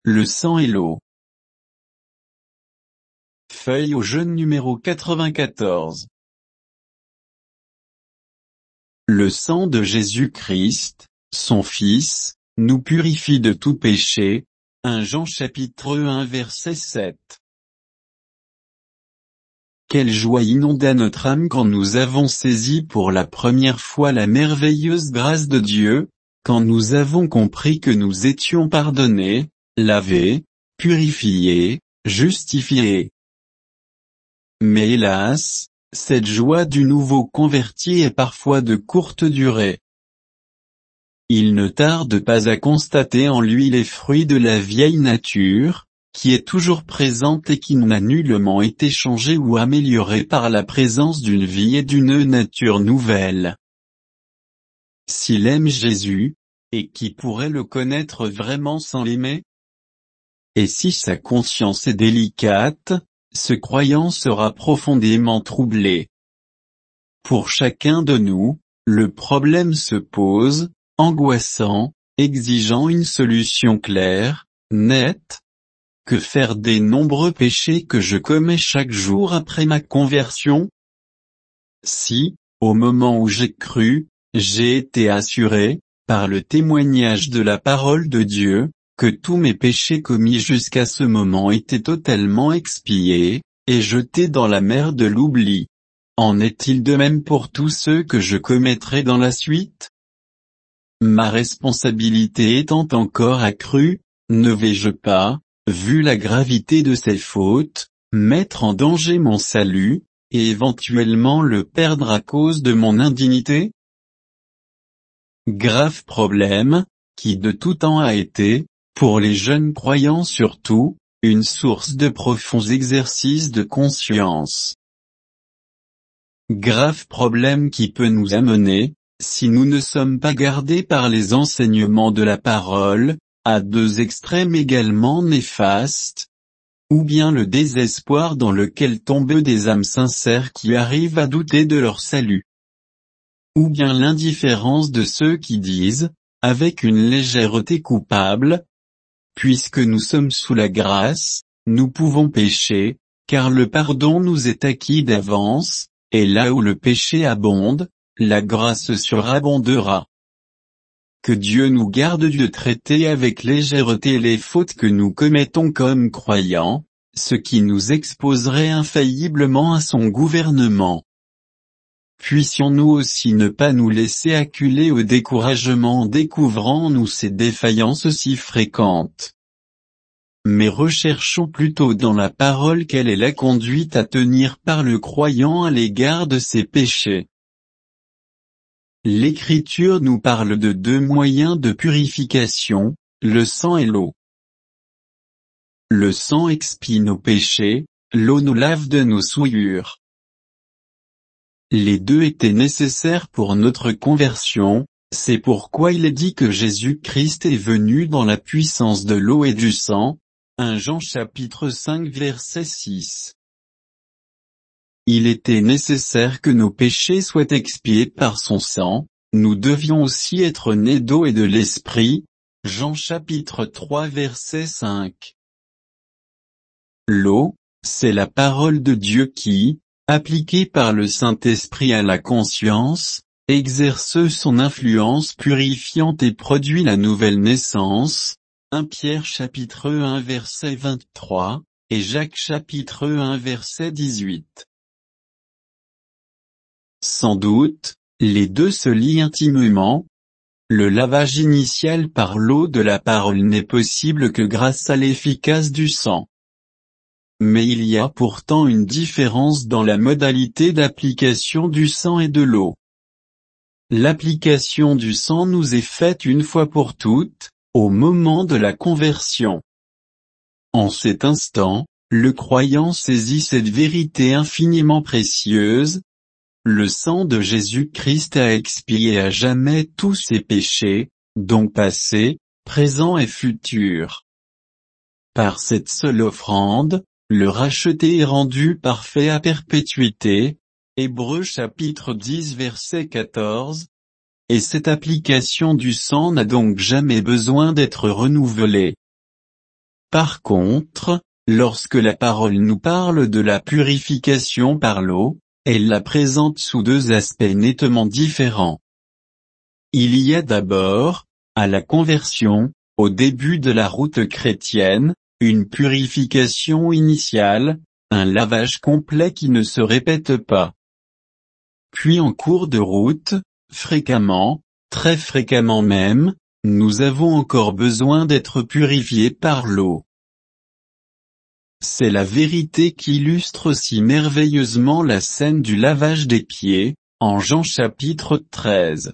le sang et l'eau. Feuille au jaune numéro 94. Le sang de Jésus-Christ, son Fils, nous purifie de tout péché. 1 Jean chapitre 1 verset 7. Quelle joie inonda notre âme quand nous avons saisi pour la première fois la merveilleuse grâce de Dieu, quand nous avons compris que nous étions pardonnés, lavés, purifiés, justifiés. Mais hélas, cette joie du nouveau converti est parfois de courte durée. Il ne tarde pas à constater en lui les fruits de la vieille nature, qui est toujours présente et qui n'a nullement été changée ou améliorée par la présence d'une vie et d'une nature nouvelle. S'il aime Jésus, et qui pourrait le connaître vraiment sans l'aimer? Et si sa conscience est délicate, ce croyant sera profondément troublé. Pour chacun de nous, le problème se pose, angoissant, exigeant une solution claire, nette. Que faire des nombreux péchés que je commets chaque jour après ma conversion? Si, au moment où j'ai cru, j'ai été assuré, par le témoignage de la parole de Dieu, que tous mes péchés commis jusqu'à ce moment étaient totalement expiés, et jetés dans la mer de l'oubli. En est-il de même pour tous ceux que je commettrai dans la suite? Ma responsabilité étant encore accrue, ne vais-je pas, vu la gravité de ces fautes, mettre en danger mon salut, et éventuellement le perdre à cause de mon indignité? Grave problème, qui de tout temps a été, pour les jeunes croyants surtout, une source de profonds exercices de conscience. Grave problème qui peut nous amener, si nous ne sommes pas gardés par les enseignements de la parole, à deux extrêmes également néfastes, ou bien le désespoir dans lequel tombent des âmes sincères qui arrivent à douter de leur salut, ou bien l'indifférence de ceux qui disent, avec une légèreté coupable, puisque nous sommes sous la grâce, nous pouvons pécher, car le pardon nous est acquis d'avance, et là où le péché abonde, la grâce surabondera. Que Dieu nous garde de traiter avec légèreté les fautes que nous commettons comme croyants, ce qui nous exposerait infailliblement à son gouvernement. Puissions-nous aussi ne pas nous laisser acculer au découragement en découvrant-nous ces défaillances si fréquentes. Mais recherchons plutôt dans la parole quelle est la conduite à tenir par le croyant à l'égard de ses péchés. L'Écriture nous parle de deux moyens de purification, le sang et l'eau. Le sang expie nos péchés, l'eau nous lave de nos souillures. Les deux étaient nécessaires pour notre conversion, c'est pourquoi il est dit que Jésus-Christ est venu dans la puissance de l'eau et du sang, 1 Jean chapitre 5 verset 6. Il était nécessaire que nos péchés soient expiés par son sang, nous devions aussi être nés d'eau et de l'Esprit, Jean chapitre 3 verset 5. L'eau, c'est la parole de Dieu qui, appliquée par le Saint-Esprit à la conscience, exerce son influence purifiante et produit la nouvelle naissance, 1 Pierre chapitre 1 verset 23, et Jacques chapitre 1 verset 18. Sans doute, les deux se lient intimement. Le lavage initial par l'eau de la parole n'est possible que grâce à l'efficace du sang. Mais il y a pourtant une différence dans la modalité d'application du sang et de l'eau. L'application du sang nous est faite une fois pour toutes, au moment de la conversion. En cet instant, le croyant saisit cette vérité infiniment précieuse. Le sang de Jésus-Christ a expié à jamais tous ses péchés, donc passés, présents et futurs. Par cette seule offrande, le racheté est rendu parfait à perpétuité, Hébreux chapitre 10 verset 14, et cette application du sang n'a donc jamais besoin d'être renouvelée. Par contre, lorsque la parole nous parle de la purification par l'eau, elle la présente sous deux aspects nettement différents. Il y a d'abord, à la conversion, au début de la route chrétienne, une purification initiale, un lavage complet qui ne se répète pas. Puis en cours de route, fréquemment, très fréquemment même, nous avons encore besoin d'être purifiés par l'eau. C'est la vérité qui illustre si merveilleusement la scène du lavage des pieds, en Jean chapitre 13.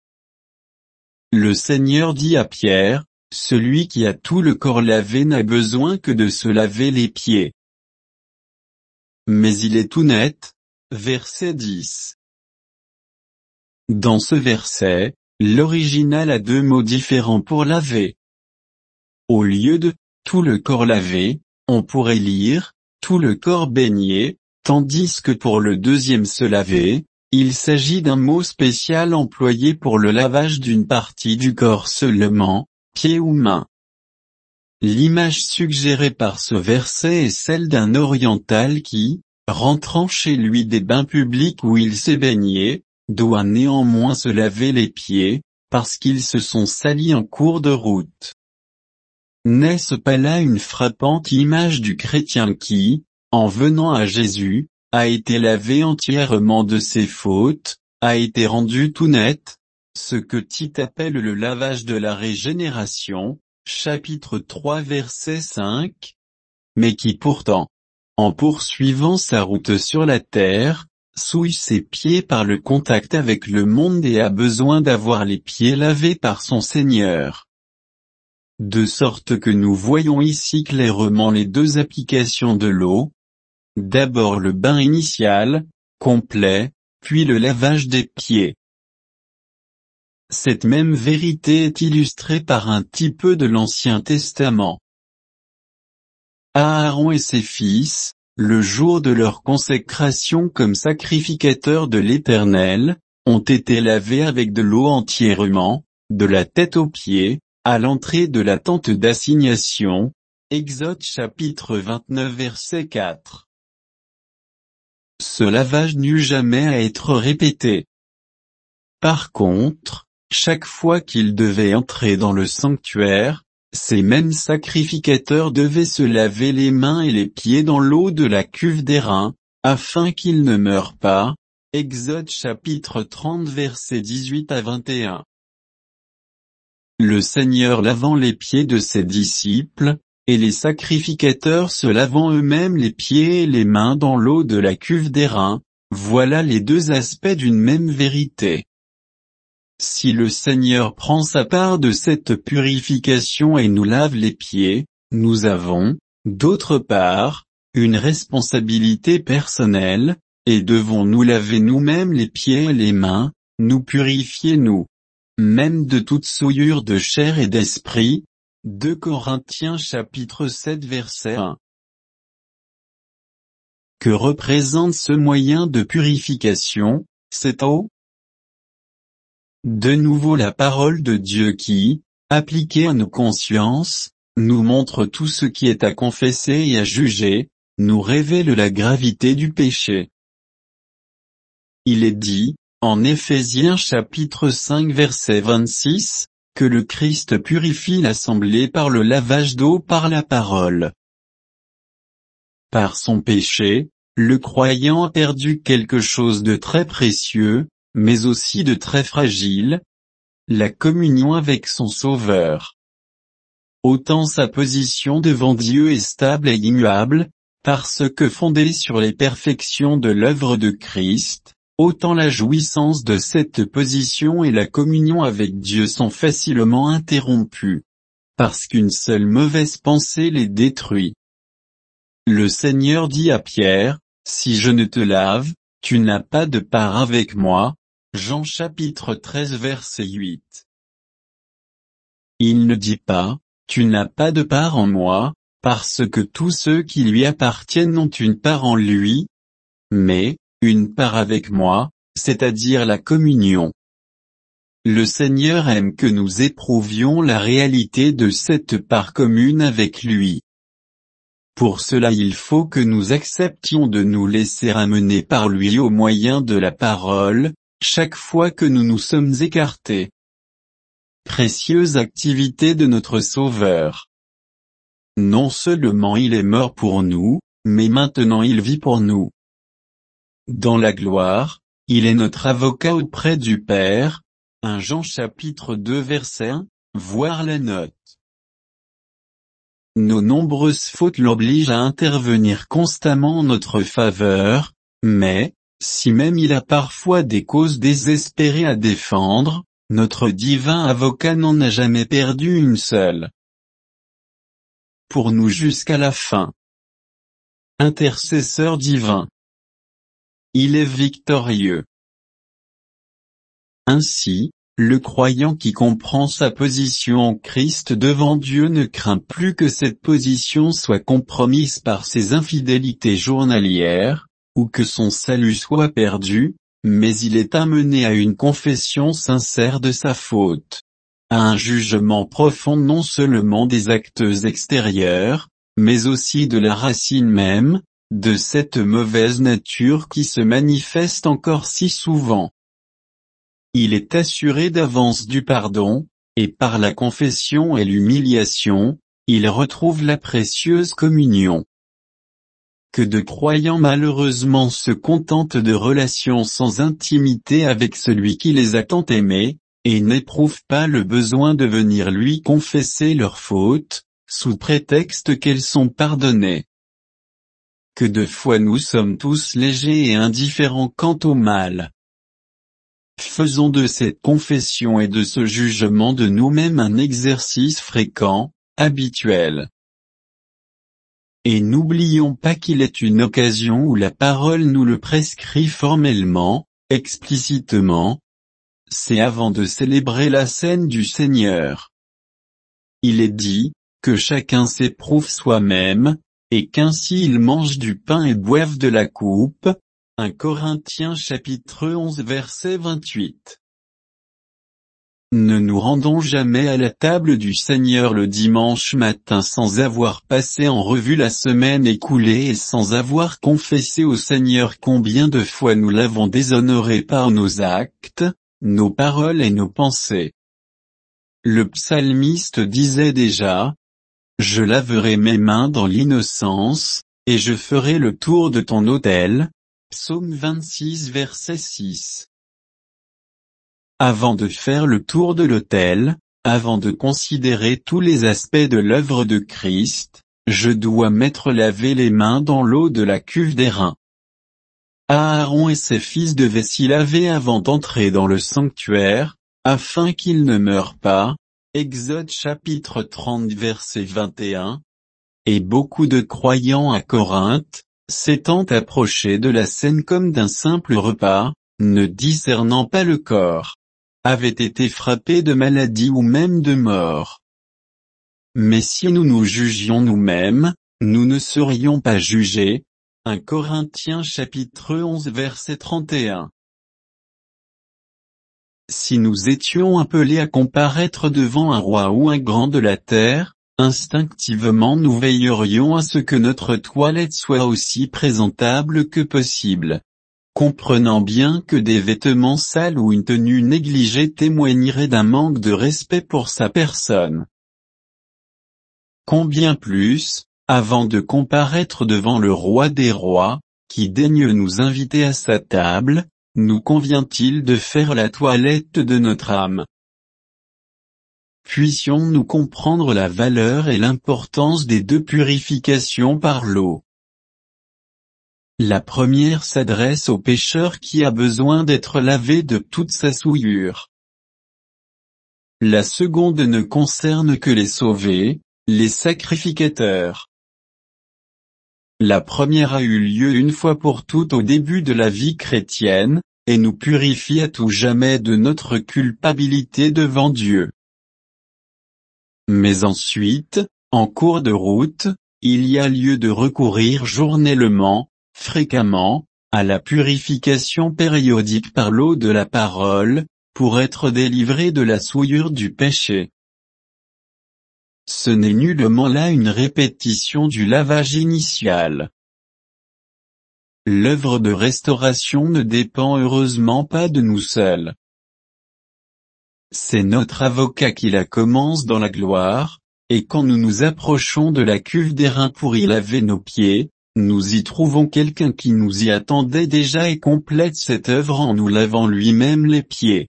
Le Seigneur dit à Pierre, « Celui qui a tout le corps lavé n'a besoin que de se laver les pieds. » Mais il est tout net. Verset 10. Dans ce verset, l'original a deux mots différents pour laver. Au lieu de « tout le corps lavé », on pourrait lire « tout le corps baigné », tandis que pour le deuxième se laver, il s'agit d'un mot spécial employé pour le lavage d'une partie du corps seulement, pieds ou mains. L'image suggérée par ce verset est celle d'un oriental qui, rentrant chez lui des bains publics où il s'est baigné, doit néanmoins se laver les pieds, parce qu'ils se sont salis en cours de route. N'est-ce pas là une frappante image du chrétien qui, en venant à Jésus, a été lavé entièrement de ses fautes, a été rendu tout net, ce que Tite appelle le lavage de la régénération, chapitre 3 verset 5, mais qui pourtant, en poursuivant sa route sur la terre, souille ses pieds par le contact avec le monde et a besoin d'avoir les pieds lavés par son Seigneur. De sorte que nous voyons ici clairement les deux applications de l'eau. D'abord le bain initial, complet, puis le lavage des pieds. Cette même vérité est illustrée par un type de l'Ancien Testament. Aaron et ses fils, le jour de leur consécration comme sacrificateurs de l'Éternel, ont été lavés avec de l'eau entièrement, de la tête aux pieds, à l'entrée de la tente d'assignation, Exode chapitre 29 verset 4. Ce lavage n'eut jamais à être répété. Par contre, chaque fois qu'ils devaient entrer dans le sanctuaire, ces mêmes sacrificateurs devaient se laver les mains et les pieds dans l'eau de la cuve d'airain, afin qu'ils ne meurent pas. Exode chapitre 30 versets 18 à 21. Le Seigneur lavant les pieds de ses disciples, et les sacrificateurs se lavant eux-mêmes les pieds et les mains dans l'eau de la cuve d'airain, voilà les deux aspects d'une même vérité. Si le Seigneur prend sa part de cette purification et nous lave les pieds, nous avons, d'autre part, une responsabilité personnelle, et devons nous laver nous-mêmes les pieds et les mains, nous purifier nous-mêmes de toute souillure de chair et d'esprit. 2 Corinthiens chapitre 7 verset 1. Que représente ce moyen de purification, cette eau? De nouveau la parole de Dieu qui, appliquée à nos consciences, nous montre tout ce qui est à confesser et à juger, nous révèle la gravité du péché. Il est dit, en Éphésiens chapitre 5 verset 26, que le Christ purifie l'assemblée par le lavage d'eau par la parole. Par son péché, le croyant a perdu quelque chose de très précieux, mais aussi de très fragile, la communion avec son Sauveur. Autant sa position devant Dieu est stable et immuable, parce que fondée sur les perfections de l'œuvre de Christ, autant la jouissance de cette position et la communion avec Dieu sont facilement interrompues. Parce qu'une seule mauvaise pensée les détruit. Le Seigneur dit à Pierre, « Si je ne te lave, tu n'as pas de part avec moi. » Jean chapitre 13 verset 8. Il ne dit pas, « Tu n'as pas de part en moi », parce que tous ceux qui lui appartiennent ont une part en lui, mais, une part avec moi, c'est-à-dire la communion. le Seigneur aime que nous éprouvions la réalité de cette part commune avec lui. Pour cela il faut que nous acceptions de nous laisser amener par lui au moyen de la parole, chaque fois que nous nous sommes écartés. Précieuse activité de notre Sauveur. Non seulement il est mort pour nous, mais maintenant il vit pour nous. Dans la gloire, il est notre avocat auprès du Père. 1 Jean chapitre 2 verset 1, voir la note. Nos nombreuses fautes l'obligent à intervenir constamment en notre faveur, mais, si même il a parfois des causes désespérées à défendre, notre divin avocat n'en a jamais perdu une seule. Pour nous jusqu'à la fin. Intercesseur divin. Il est victorieux. Ainsi, le croyant qui comprend sa position en Christ devant Dieu ne craint plus que cette position soit compromise par ses infidélités journalières, ou que son salut soit perdu, mais il est amené à une confession sincère de sa faute, à un jugement profond non seulement des actes extérieurs, mais aussi de la racine même, de cette mauvaise nature qui se manifeste encore si souvent. Il est assuré d'avance du pardon, et par la confession et l'humiliation, il retrouve la précieuse communion. Que de croyants malheureusement se contentent de relations sans intimité avec celui qui les a tant aimés, et n'éprouvent pas le besoin de venir lui confesser leurs fautes, sous prétexte qu'elles sont pardonnées. Que de fois nous sommes tous légers et indifférents quant au mal. Faisons de cette confession et de ce jugement de nous-mêmes un exercice fréquent, habituel. Et n'oublions pas qu'il est une occasion où la parole nous le prescrit formellement, explicitement. C'est avant de célébrer la scène du Seigneur. Il est dit, que chacun s'éprouve soi-même, et qu'ainsi il mange du pain et boive de la coupe. 1 Corinthiens chapitre 11 verset 28. Ne nous rendons jamais à la table du Seigneur le dimanche matin sans avoir passé en revue la semaine écoulée et sans avoir confessé au Seigneur combien de fois nous l'avons déshonoré par nos actes, nos paroles et nos pensées. Le psalmiste disait déjà, « Je laverai mes mains dans l'innocence, et je ferai le tour de ton autel » Psaume 26 verset 6. Avant de faire le tour de l'autel, avant de considérer tous les aspects de l'œuvre de Christ, je dois m'être lavé les mains dans l'eau de la cuve d'airain. Aaron et ses fils devaient s'y laver avant d'entrer dans le sanctuaire, afin qu'ils ne meurent pas. Exode chapitre 30 verset 21. Et beaucoup de croyants à Corinthe, s'étant approchés de la scène comme d'un simple repas, ne discernant pas le corps, avaient été frappés de maladie ou même de mort. Mais si nous nous jugions nous-mêmes, nous ne serions pas jugés. 1 Corinthiens chapitre 11 verset 31. Si nous étions appelés à comparaître devant un roi ou un grand de la terre, instinctivement nous veillerions à ce que notre toilette soit aussi présentable que possible. Comprenant bien que des vêtements sales ou une tenue négligée témoigneraient d'un manque de respect pour sa personne. Combien plus, avant de comparaître devant le roi des rois, qui daigne nous inviter à sa table, nous convient-il de faire la toilette de notre âme? Puissions-nous comprendre la valeur et l'importance des deux purifications par l'eau. La première s'adresse au pécheur qui a besoin d'être lavé de toute sa souillure. La seconde ne concerne que les sauvés, les sacrificateurs. La première a eu lieu une fois pour toutes au début de la vie chrétienne, et nous purifie à tout jamais de notre culpabilité devant Dieu. Mais ensuite, en cours de route, il y a lieu de recourir journellement, fréquemment, à la purification périodique par l'eau de la parole, pour être délivrés de la souillure du péché. Ce n'est nullement là une répétition du lavage initial. L'œuvre de restauration ne dépend heureusement pas de nous seuls. C'est notre avocat qui la commence dans la gloire, et quand nous nous approchons de la cuve d'airain pour y laver nos pieds, nous y trouvons quelqu'un qui nous y attendait déjà et complète cette œuvre en nous lavant lui-même les pieds.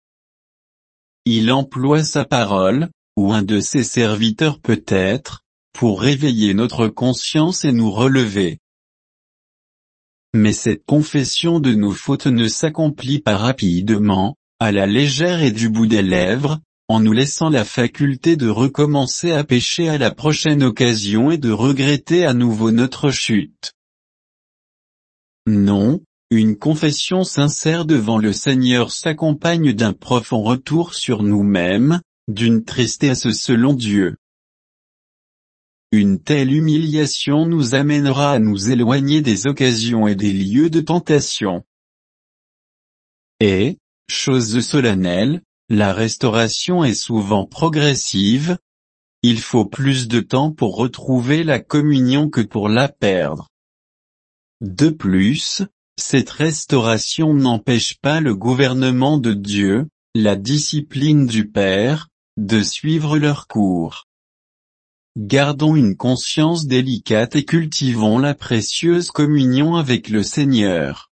Il emploie sa parole, ou un de ses serviteurs peut-être, pour réveiller notre conscience et nous relever. Mais cette confession de nos fautes ne s'accomplit pas rapidement, à la légère et du bout des lèvres, en nous laissant la faculté de recommencer à pécher à la prochaine occasion et de regretter à nouveau notre chute. Non, une confession sincère devant le Seigneur s'accompagne d'un profond retour sur nous-mêmes, d'une tristesse selon Dieu. Une telle humiliation nous amènera à nous éloigner des occasions et des lieux de tentation. Et, chose solennelle, la restauration est souvent progressive. Il faut plus de temps pour retrouver la communion que pour la perdre. De plus, cette restauration n'empêche pas le gouvernement de Dieu, la discipline du Père, de suivre leur cours. Gardons une conscience délicate et cultivons la précieuse communion avec le Seigneur.